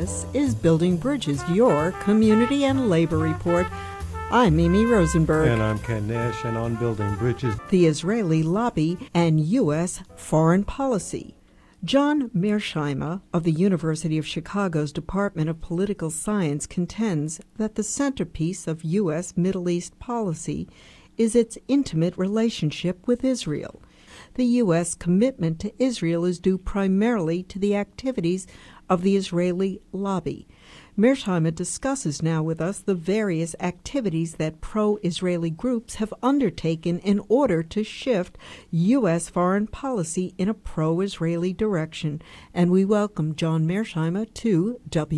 This is Building Bridges, your community and labor report. I'm Mimi Rosenberg. And I'm Ken Nash, and on Building Bridges, the Israeli lobby and U.S. foreign policy. John Mearsheimer of the University of Chicago's Department of Political Science contends that the centerpiece of U.S. Middle East policy is its intimate relationship with Israel. The U.S. commitment to Israel is due primarily to the activities of the Israeli lobby. Mearsheimer discusses now with us the various activities that pro-Israeli groups have undertaken in order to shift U.S. foreign policy in a pro-Israeli direction. And we welcome John Mearsheimer to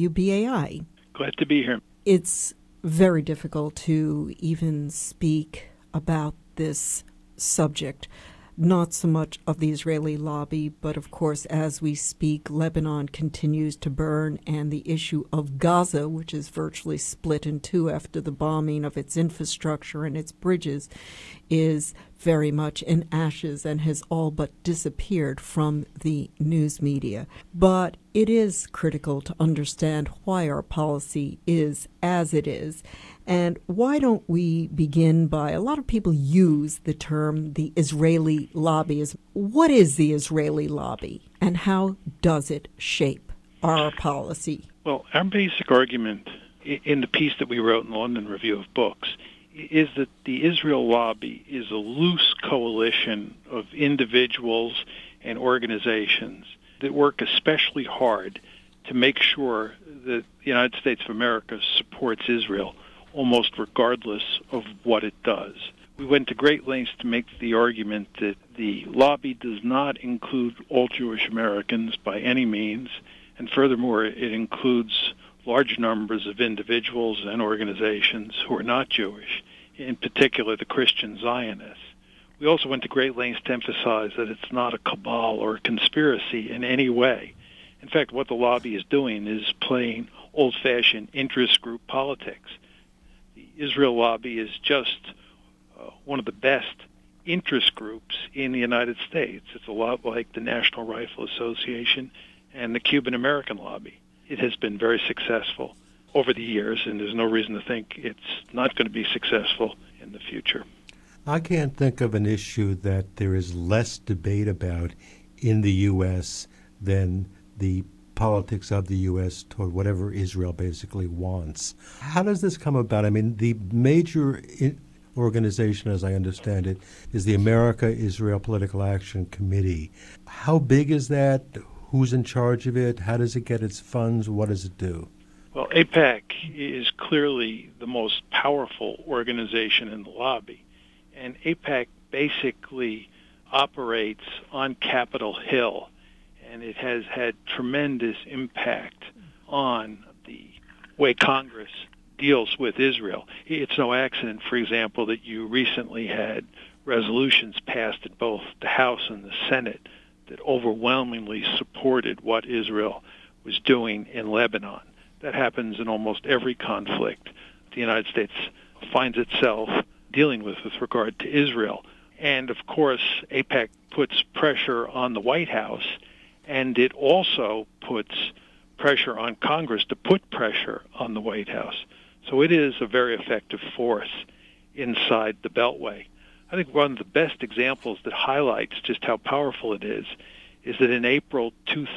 WBAI. Glad to be here. It's very difficult to even speak about this subject. Not so much of the Israeli lobby, but of course, as we speak, Lebanon continues to burn, and the issue of Gaza, which is virtually split in two after the bombing of its infrastructure and its bridges, is very much in ashes and has all but disappeared from the news media. But it is critical to understand why our policy is as it is. And why don't we begin by, a lot of people use the term the Israeli lobby. What is the Israeli lobby, and how does it shape our policy? Well, our basic argument in the piece that we wrote in the London Review of Books is that the Israel lobby is a loose coalition of individuals and organizations that work especially hard to make sure that the United States of America supports Israel almost regardless of what it does. We went to great lengths to make the argument that the lobby does not include all Jewish Americans by any means, and furthermore, it includes large numbers of individuals and organizations who are not Jewish, in particular the Christian Zionists. We also went to great lengths to emphasize that it's not a cabal or a conspiracy in any way. In fact, what the lobby is doing is playing old-fashioned interest group politics. The Israel lobby is just one of the best interest groups in the United States. It's a lot like the National Rifle Association and the Cuban American lobby. It has been very successful over the years, and there's no reason to think it's not going to be successful in the future. I can't think of an issue that there is less debate about in the U.S. than the politics of the U.S. toward whatever Israel basically wants. How does this come about? I mean, the major organization, as I understand it, is the America-Israel Political Action Committee. How big is that? Who's in charge of it? How does it get its funds? What does it do? Well, AIPAC is clearly the most powerful organization in the lobby, and AIPAC basically operates on Capitol Hill, and it has had tremendous impact on the way Congress deals with Israel. It's no accident, for example, that you recently had resolutions passed in both the House and the Senate that overwhelmingly supported what Israel was doing in Lebanon. That happens in almost every conflict the United States finds itself dealing with regard to Israel. And, of course, AIPAC puts pressure on the White House, and it also puts pressure on Congress to put pressure on the White House. So it is a very effective force inside the Beltway. I think one of the best examples that highlights just how powerful it is that in April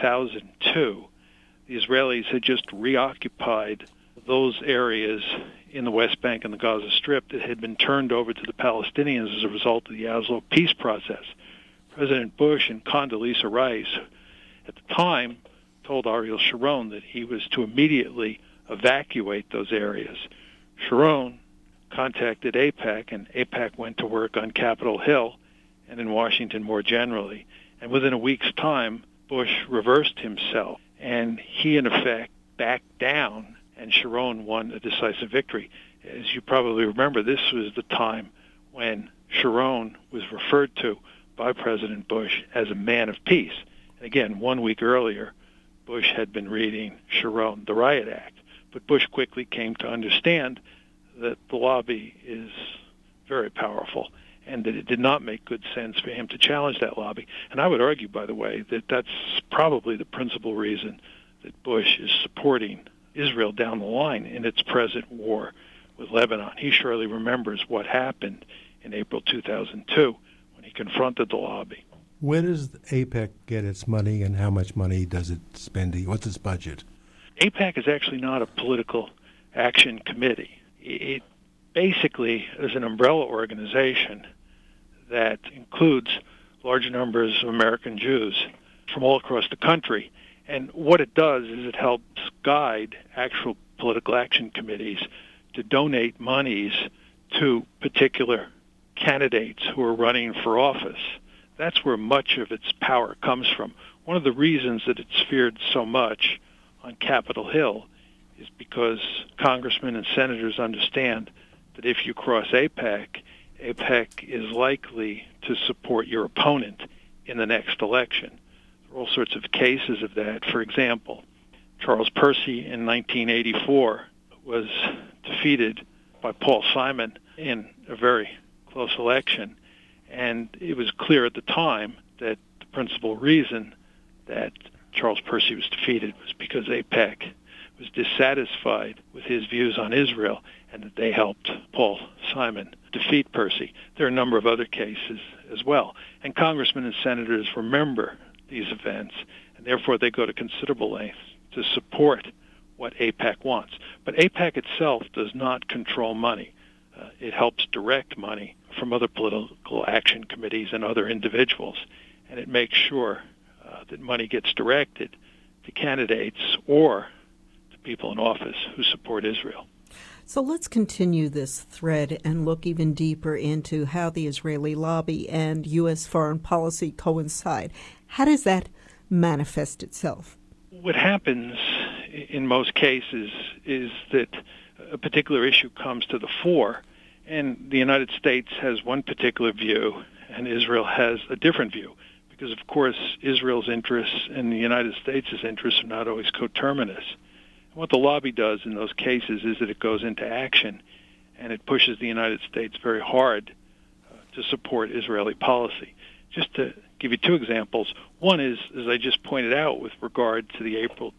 2002, the Israelis had just reoccupied those areas in the West Bank and the Gaza Strip that had been turned over to the Palestinians as a result of the Oslo peace process. President Bush and Condoleezza Rice, at the time, told Ariel Sharon that he was to immediately evacuate those areas. Sharon contacted AIPAC, and AIPAC went to work on Capitol Hill and in Washington more generally. And within a week's time, Bush reversed himself, and he, in effect, backed down, and Sharon won a decisive victory. As you probably remember, this was the time when Sharon was referred to by President Bush as a man of peace. And again, 1 week earlier, Bush had been reading Sharon, the Riot Act. But Bush quickly came to understand that the lobby is very powerful and that it did not make good sense for him to challenge that lobby. And I would argue, by the way, that that's probably the principal reason that Bush is supporting Israel down the line in its present war with Lebanon. He surely remembers what happened in April 2002 when he confronted the lobby. Where does AIPAC get its money, and how much money does it spend? What's its budget? AIPAC is actually not a political action committee. It basically is an umbrella organization that includes large numbers of American Jews from all across the country. And what it does is it helps guide actual political action committees to donate monies to particular candidates who are running for office. That's where much of its power comes from. One of the reasons that it's feared so much on Capitol Hill is because congressmen and senators understand that if you cross AIPAC, AIPAC is likely to support your opponent in the next election. There are all sorts of cases of that. For example, Charles Percy in 1984 was defeated by Paul Simon in a very close election, and it was clear at the time that the principal reason that Charles Percy was defeated was because AIPAC was dissatisfied with his views on Israel and that they helped Paul Simon defeat Percy. There are a number of other cases as well. And congressmen and senators remember these events, and therefore they go to considerable lengths to support what AIPAC wants. But AIPAC itself does not control money. It helps direct money from other political action committees and other individuals, and it makes sure that money gets directed to candidates or to people in office who support Israel. So let's continue this thread and look even deeper into how the Israeli lobby and U.S. foreign policy coincide. How does that manifest itself? What happens in most cases is that a particular issue comes to the fore, and the United States has one particular view, and Israel has a different view. Because, of course, Israel's interests and the United States' interests are not always coterminous. And what the lobby does in those cases is that it goes into action, and it pushes the United States very hard to support Israeli policy. Just to give you two examples, one is, as I just pointed out, with regard to the April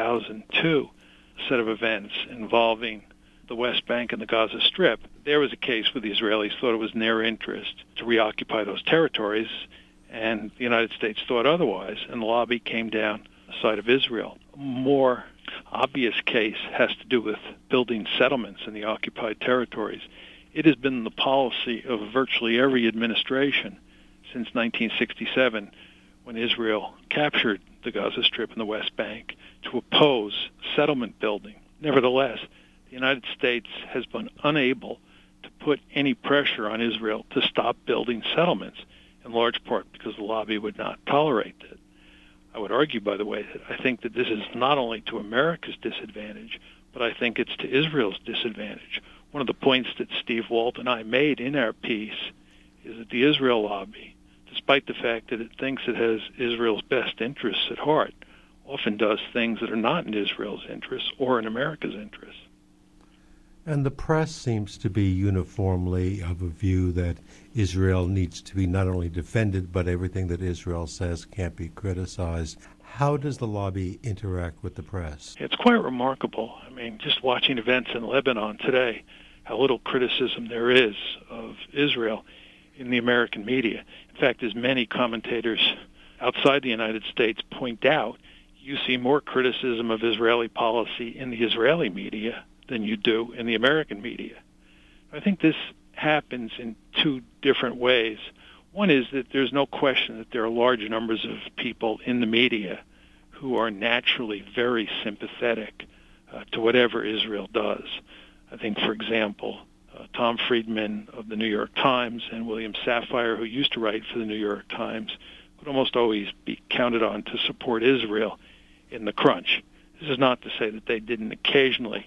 2002 set of events involving the West Bank and the Gaza Strip. There was a case where the Israelis thought it was in their interest to reoccupy those territories, and the United States thought otherwise, and the lobby came down the side of Israel. A more obvious case has to do with building settlements in the occupied territories. It has been the policy of virtually every administration since 1967, when Israel captured the Gaza Strip and the West Bank, to oppose settlement building. Nevertheless, the United States has been unable to put any pressure on Israel to stop building settlements, in large part because the lobby would not tolerate it. I would argue, by the way, that I think that this is not only to America's disadvantage, but I think it's to Israel's disadvantage. One of the points that Steve Walt and I made in our piece is that the Israel lobby, despite the fact that it thinks it has Israel's best interests at heart, often does things that are not in Israel's interests or in America's interests. And the press seems to be uniformly of a view that Israel needs to be not only defended, but everything that Israel says can't be criticized. How does the lobby interact with the press? It's quite remarkable. I mean, just watching events in Lebanon today, how little criticism there is of Israel in the American media. In fact, as many commentators outside the United States point out, you see more criticism of Israeli policy in the Israeli media than you do in the American media. I think this happens in two different ways. One is that there's no question that there are large numbers of people in the media who are naturally very sympathetic to whatever Israel does. I think, for example, Tom Friedman of the New York Times and William Safire, who used to write for the New York Times, could almost always be counted on to support Israel in the crunch. This is not to say that they didn't occasionally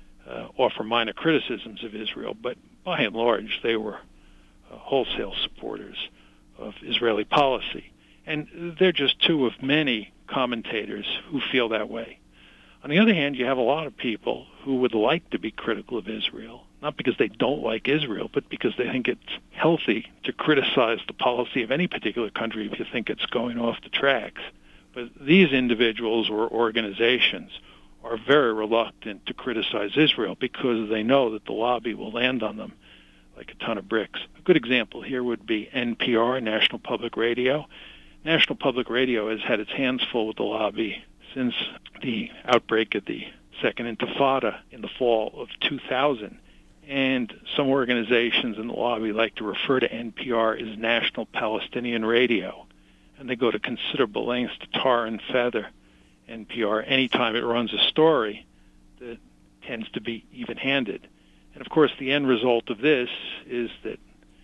offer minor criticisms of Israel, but by and large they were wholesale supporters of Israeli policy. And they're just two of many commentators who feel that way. On the other hand, you have a lot of people who would like to be critical of Israel, not because they don't like Israel, but because they think it's healthy to criticize the policy of any particular country if you think it's going off the tracks. But these individuals or organizations are very reluctant to criticize Israel because they know that the lobby will land on them like a ton of bricks. A good example here would be NPR, National Public Radio. National Public Radio has had its hands full with the lobby since the outbreak of the Second Intifada in the fall of 2000. And some organizations in the lobby like to refer to NPR as National Palestinian Radio. And they go to considerable lengths to tar and feather NPR anytime it runs a story that tends to be even-handed. And of course, the end result of this is that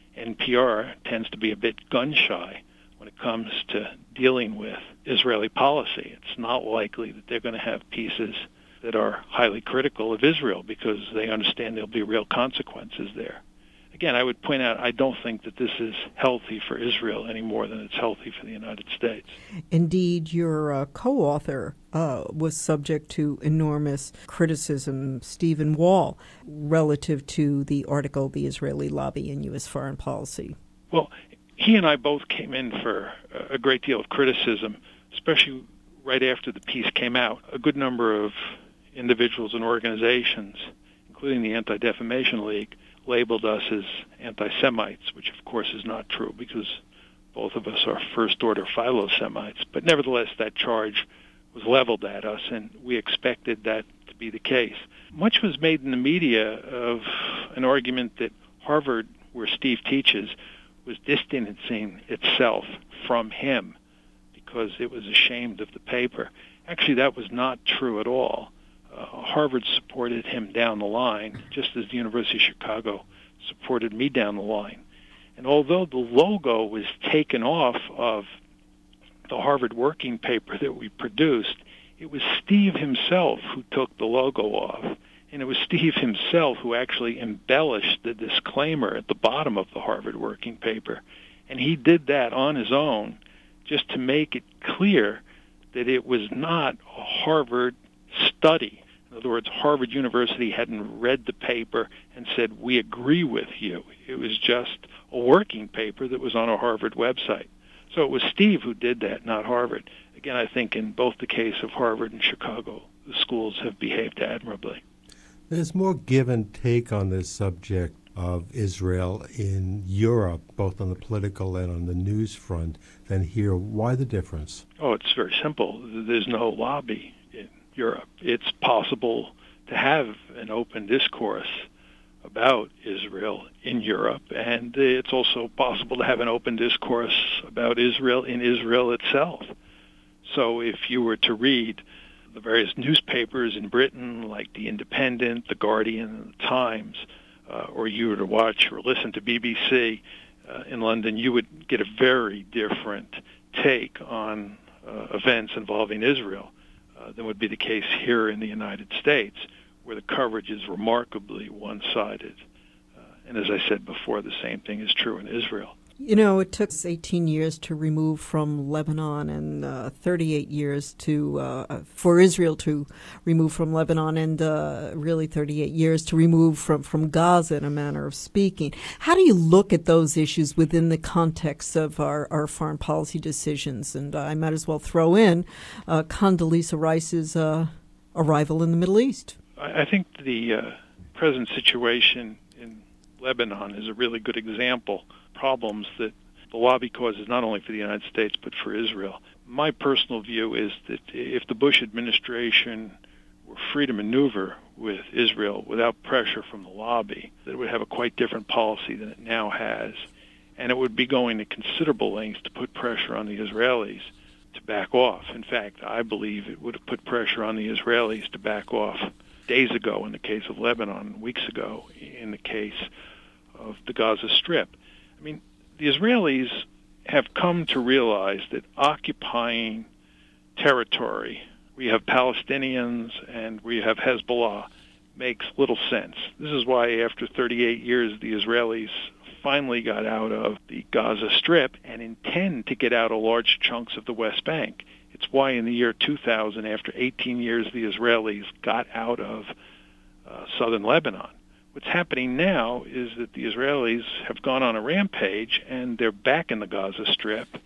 NPR tends to be a bit gun-shy when it comes to dealing with Israeli policy. It's not likely that they're going to have pieces that are highly critical of Israel because they understand there'll be real consequences there. Again, I would point out I don't think that this is healthy for Israel any more than it's healthy for the United States. Indeed, your co-author was subject to enormous criticism, Stephen Wall, relative to the article, The Israeli Lobby in U.S. Foreign Policy. Well, he and I both came in for a great deal of criticism, especially right after the piece came out. A good number of individuals and organizations, including the Anti-Defamation League, labeled us as anti-Semites, which of course is not true because both of us are first-order philo-Semites. But nevertheless, that charge was leveled at us, and we expected that to be the case. Much was made in the media of an argument that Harvard, where Steve teaches, was distancing itself from him because it was ashamed of the paper. Actually, that was not true at all. Harvard supported him down the line, just as the University of Chicago supported me down the line. And although the logo was taken off of the Harvard working paper that we produced, it was Steve himself who took the logo off. And it was Steve himself who actually embellished the disclaimer at the bottom of the Harvard working paper. And he did that on his own just to make it clear that it was not a Harvard study. In other words, Harvard University hadn't read the paper and said, we agree with you. It was just a working paper that was on a Harvard website. So it was Steve who did that, not Harvard. Again, I think in both the case of Harvard and Chicago, the schools have behaved admirably. There's more give and take on this subject of Israel in Europe, both on the political and on the news front, than here. Why the difference? Oh, it's very simple. There's no lobby in Europe. It's possible to have an open discourse about Israel in Europe, and it's also possible to have an open discourse about Israel in Israel itself. So if you were to read the various newspapers in Britain, like The Independent, The Guardian, and The Times, or you were to watch or listen to BBC in London, you would get a very different take on events involving Israel than would be the case here in the United States, where the coverage is remarkably one-sided. And as I said before, the same thing is true in Israel. You know, it took us 18 years to remove from Lebanon and 38 years for Israel to remove from Lebanon and really 38 years to remove from Gaza, in a manner of speaking. How do you look at those issues within the context of our foreign policy decisions? And I might as well throw in Condoleezza Rice's arrival in the Middle East. I think the present situation in Lebanon is a really good example problems that the lobby causes not only for the United States but for Israel. My personal view is that if the Bush administration were free to maneuver with Israel without pressure from the lobby, that it would have a quite different policy than it now has, and it would be going to considerable lengths to put pressure on the Israelis to back off. In fact, I believe it would have put pressure on the Israelis to back off days ago in the case of Lebanon, weeks ago in the case of the Gaza Strip. I mean, the Israelis have come to realize that occupying territory, where you have Palestinians and where you have Hezbollah, makes little sense. This is why after 38 years, the Israelis finally got out of the Gaza Strip and intend to get out of large chunks of the West Bank. It's why in the year 2000, after 18 years, the Israelis got out of southern Lebanon. What's happening now is that the Israelis have gone on a rampage, and they're back in the Gaza Strip,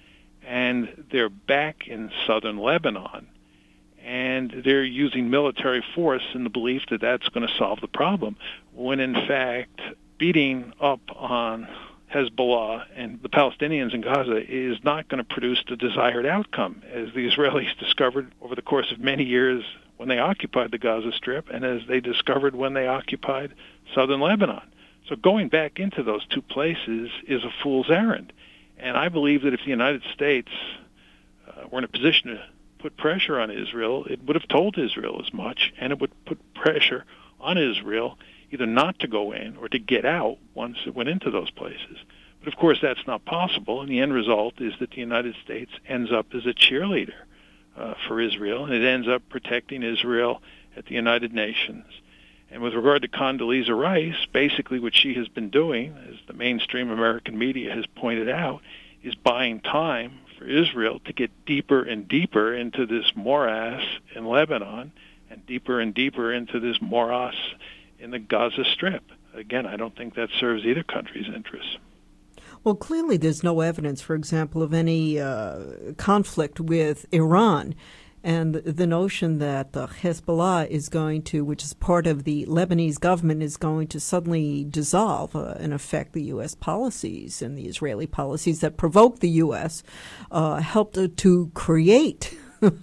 and they're back in southern Lebanon, and they're using military force in the belief that that's going to solve the problem, when in fact beating up on Hezbollah and the Palestinians in Gaza is not going to produce the desired outcome, as the Israelis discovered over the course of many years when they occupied the Gaza Strip, and as they discovered when they occupied southern Lebanon. So going back into those two places is a fool's errand. And I believe that if the United States were in a position to put pressure on Israel, it would have told Israel as much, and it would put pressure on Israel either not to go in or to get out once it went into those places. But of course that's not possible, and the end result is that the United States ends up as a cheerleader for Israel, and it ends up protecting Israel at the United Nations. And with regard to Condoleezza Rice, basically what she has been doing, as the mainstream American media has pointed out, is buying time for Israel to get deeper and deeper into this morass in Lebanon and deeper into this morass in the Gaza Strip. Again, I don't think that serves either country's interests. Well, clearly there's no evidence, for example, of any conflict with Iran. And the notion that Hezbollah is going to, which is part of the Lebanese government, is going to suddenly dissolve and affect the U.S. policies and the Israeli policies that provoke the U.S. Helped to create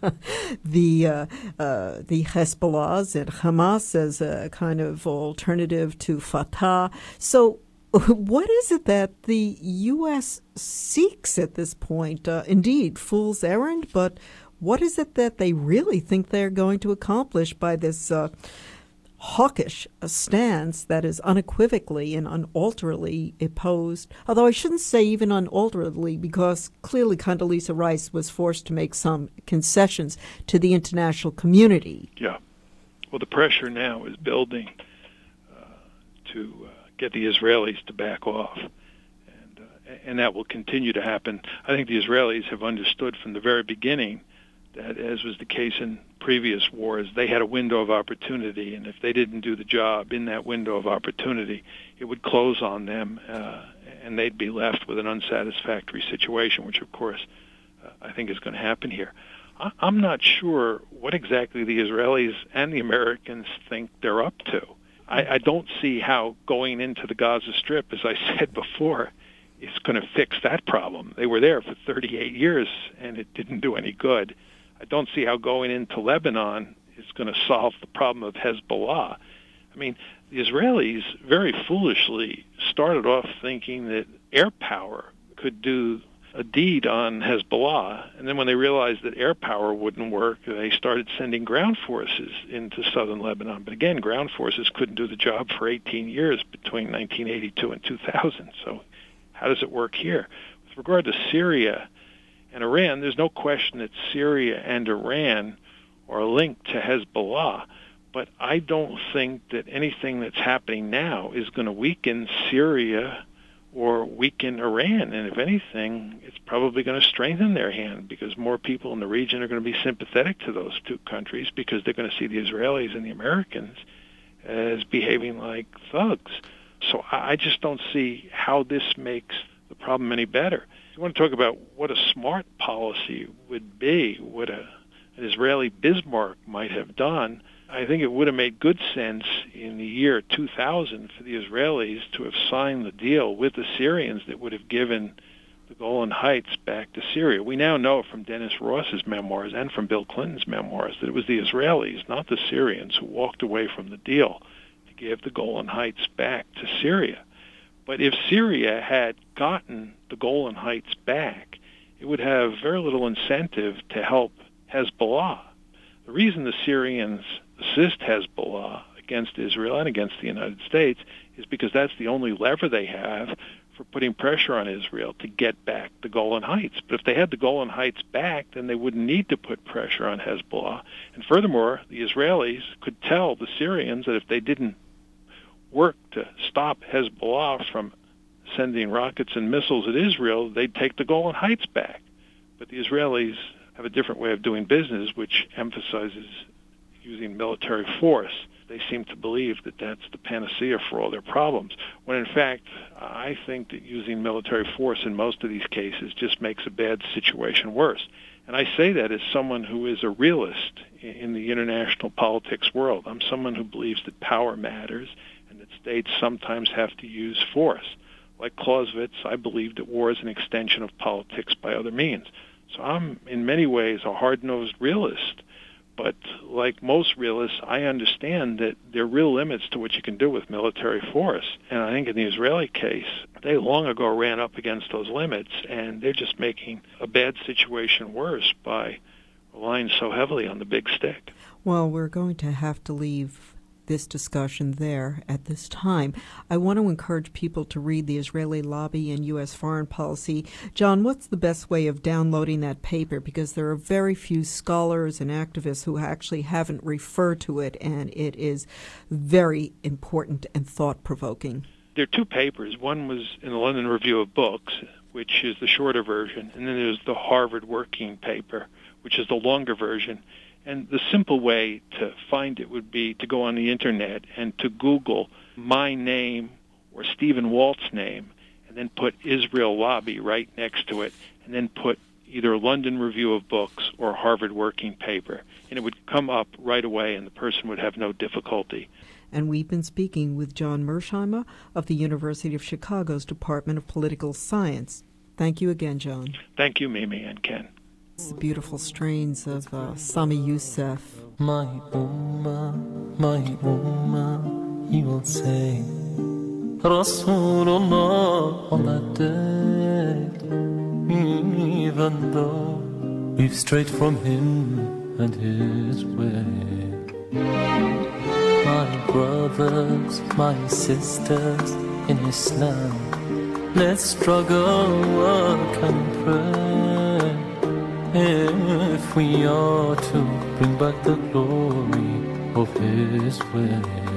the Hezbollahs and Hamas as a kind of alternative to Fatah. So what is it that the U.S. seeks at this point? Indeed, fool's errand, but what is it that they really think they're going to accomplish by this hawkish stance that is unequivocally and unalterably opposed? Although I shouldn't say even unalterably, because clearly Condoleezza Rice was forced to make some concessions to the international community. Yeah. Well, the pressure now is building to get the Israelis to back off. And that will continue to happen. I think the Israelis have understood from the very beginning that, as was the case in previous wars, they had a window of opportunity, and if they didn't do the job in that window of opportunity, it would close on them, and they'd be left with an unsatisfactory situation, which, of course, I think is going to happen here. I'm not sure what exactly the Israelis and the Americans think they're up to. I don't see how going into the Gaza Strip, as I said before, is going to fix that problem. They were there for 38 years, and it didn't do any good. I don't see how going into Lebanon is going to solve the problem of Hezbollah. I mean, the Israelis very foolishly started off thinking that air power could do a deed on Hezbollah, and then when they realized that air power wouldn't work, they started sending ground forces into southern Lebanon. But again, ground forces couldn't do the job for 18 years between 1982 and 2000. So how does it work here? With regard to Syria and Iran, there's no question that Syria and Iran are linked to Hezbollah, but I don't think that anything that's happening now is going to weaken Syria or weaken Iran. And if anything, it's probably going to strengthen their hand, because more people in the region are going to be sympathetic to those two countries, because they're going to see the Israelis and the Americans as behaving like thugs. So I just don't see how this makes the problem any better. If you want to talk about what a smart policy would be, what an Israeli Bismarck might have done, I think it would have made good sense in the year 2000 for the Israelis to have signed the deal with the Syrians that would have given the Golan Heights back to Syria. We now know from Dennis Ross's memoirs and from Bill Clinton's memoirs that it was the Israelis, not the Syrians, who walked away from the deal to give the Golan Heights back to Syria. But if Syria had gotten the Golan Heights back, it would have very little incentive to help Hezbollah. The reason the Syrians assist Hezbollah against Israel and against the United States is because that's the only lever they have for putting pressure on Israel to get back the Golan Heights. But if they had the Golan Heights back, then they wouldn't need to put pressure on Hezbollah. And furthermore, the Israelis could tell the Syrians that if they didn't work to stop Hezbollah from sending rockets and missiles at Israel, they'd take the Golan Heights back. But the Israelis have a different way of doing business, which emphasizes using military force. They seem to believe that that's the panacea for all their problems, when in fact, I think that using military force in most of these cases just makes a bad situation worse. And I say that as someone who is a realist in the international politics world. I'm someone who believes that power matters and that states sometimes have to use force. Like Clausewitz, I believe that war is an extension of politics by other means. So I'm, in many ways, a hard-nosed realist. But like most realists, I understand that there are real limits to what you can do with military force. And I think in the Israeli case, they long ago ran up against those limits, and they're just making a bad situation worse by relying so heavily on the big stick. Well, we're going to have to leave this discussion there at this time. I want to encourage people to read The Israeli Lobby and U.S. Foreign Policy. John, what's the best way of downloading that paper? Because there are very few scholars and activists who actually haven't referred to it, and it is very important and thought-provoking. There are two papers. One was in the London Review of Books, which is the shorter version, and then there's the Harvard Working Paper, which is the longer version. And the simple way to find it would be to go on the Internet and to Google my name or Stephen Walt's name, and then put Israel Lobby right next to it, and then put either London Review of Books or Harvard Working Paper. And it would come up right away, and the person would have no difficulty. And we've been speaking with John Mearsheimer of the University of Chicago's Department of Political Science. Thank you again, John. Thank you, Mimi and Ken. The beautiful strains of Sami Yusuf. My Ummah, he will say, Rasulullah on that day, even though we've strayed from him and his way. My brothers, my sisters in Islam, let's struggle, work and pray, if we are to bring back the glory of his way.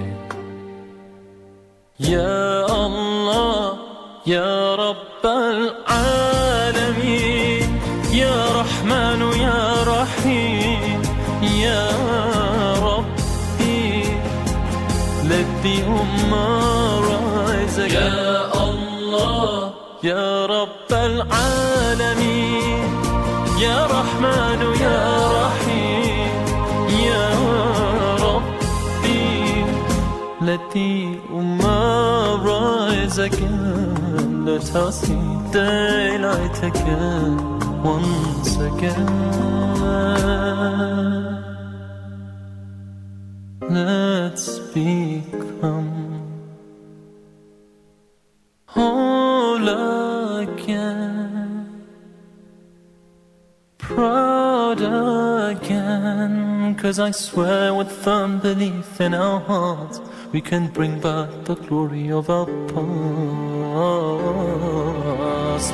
Ya Allah, Ya Rabb al-Alameen, Ya Rahman, Ya Rahim, Ya Rabbi, let the Ummah rise again. Ya Allah, Ya Rabb al-Alameen, Ya Rahman, Ya Rahim, Ya Rabbi, let the Ummah rise again. Let us see daylight again, once again. Let's become whole again, proud again, 'cause I swear with firm belief in our hearts we can bring back the glory of our past.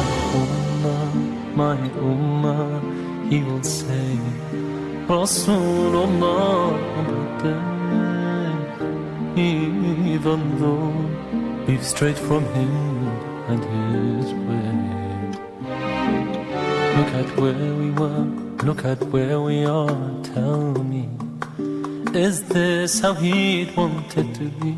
My Ummah, he will say, Rasulullah on the day, even though we've strayed from him and his way. Look at where we were, look at where we are, tell me, is this how he'd wanted to be?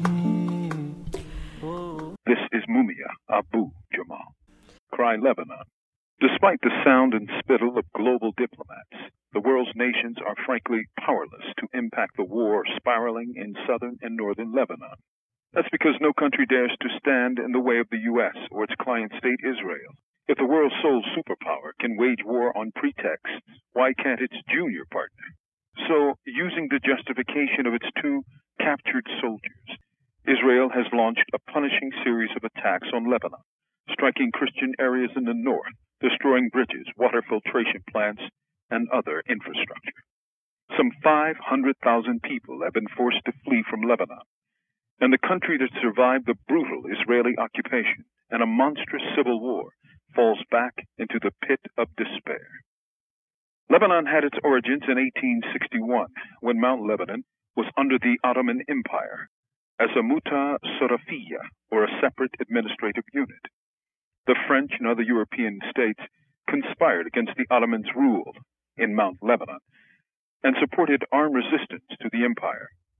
This is Mumia Abu Jamal. Cry Lebanon. Despite the sound and spittle of global diplomats, the world's nations are frankly powerless to impact the war spiraling in southern and northern Lebanon. That's because no country dares to stand in the way of the U.S. or its client state Israel. If the world's sole superpower can wage war on pretexts, why can't its junior partner? So, using the justification of its two captured soldiers, Israel has launched a punishing series of attacks on Lebanon, striking Christian areas in the north, destroying bridges, water filtration plants, and other infrastructure. Some 500,000 people have been forced to flee from Lebanon, and the country that survived the brutal Israeli occupation and a monstrous civil war falls back into the pit of despair. Lebanon had its origins in 1861, when Mount Lebanon was under the Ottoman Empire as a muta sorafiyya, or a separate administrative unit. The French and other European states conspired against the Ottomans' rule in Mount Lebanon and supported armed resistance to the empire.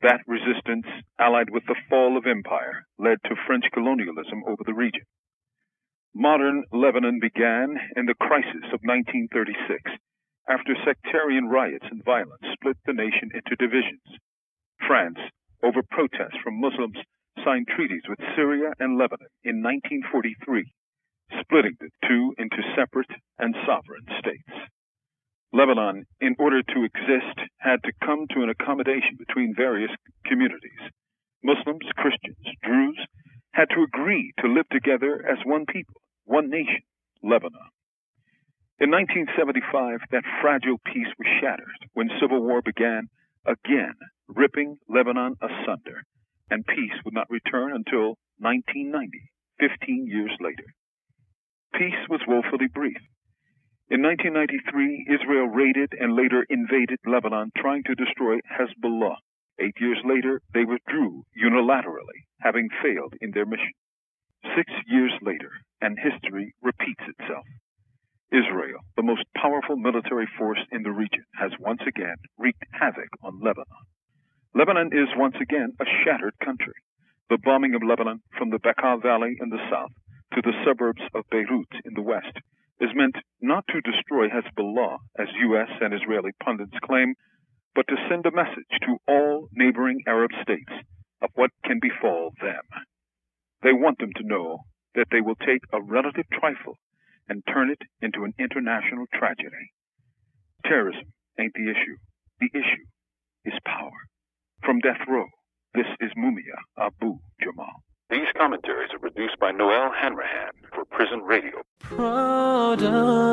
That resistance, allied with the fall of empire, led to French colonialism over the region. Modern Lebanon began in the crisis of 1936, after sectarian riots and violence split the nation into divisions. France, over protests from Muslims, signed treaties with Syria and Lebanon in 1943, splitting the two into separate and sovereign states. Lebanon, in order to exist, had to come to an accommodation between various communities. Muslims, Christians, Druze had to agree to live together as one people, one nation, Lebanon. In 1975, that fragile peace was shattered when civil war began, again ripping Lebanon asunder, and peace would not return until 1990, 15 years later. Peace was woefully brief. In 1993, Israel raided and later invaded Lebanon, trying to destroy Hezbollah. 8 years later, they withdrew unilaterally, having failed in their mission. 6 years later, and history repeats itself. Israel, the most powerful military force in the region, has once again wreaked havoc on Lebanon. Lebanon is once again a shattered country. The bombing of Lebanon from the Bekaa Valley in the south to the suburbs of Beirut in the west is meant not to destroy Hezbollah, as U.S. and Israeli pundits claim, but to send a message to all neighboring Arab states of what can befall them. They want them to know that they will take a relative trifle and turn it into an international tragedy. Terrorism ain't the issue. The issue is power. From Death Row, this is Mumia Abu Jamal. These commentaries are produced by Noel Hanrahan for Prison Radio. Proud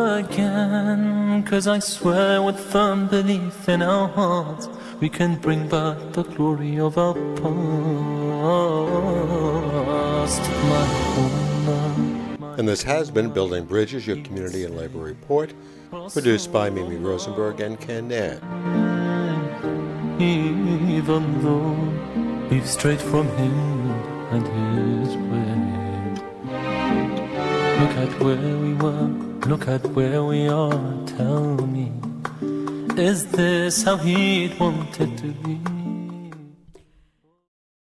again, 'cause I swear with firm belief in our hearts we can bring back the glory of our past. My home. And this has been Building Bridges, your community and labor report, produced by Mimi Rosenberg and Ken Nan. Even though we've strayed from him and his way, look at where we were, look at where we are. Tell me, is this how he'd wanted to be?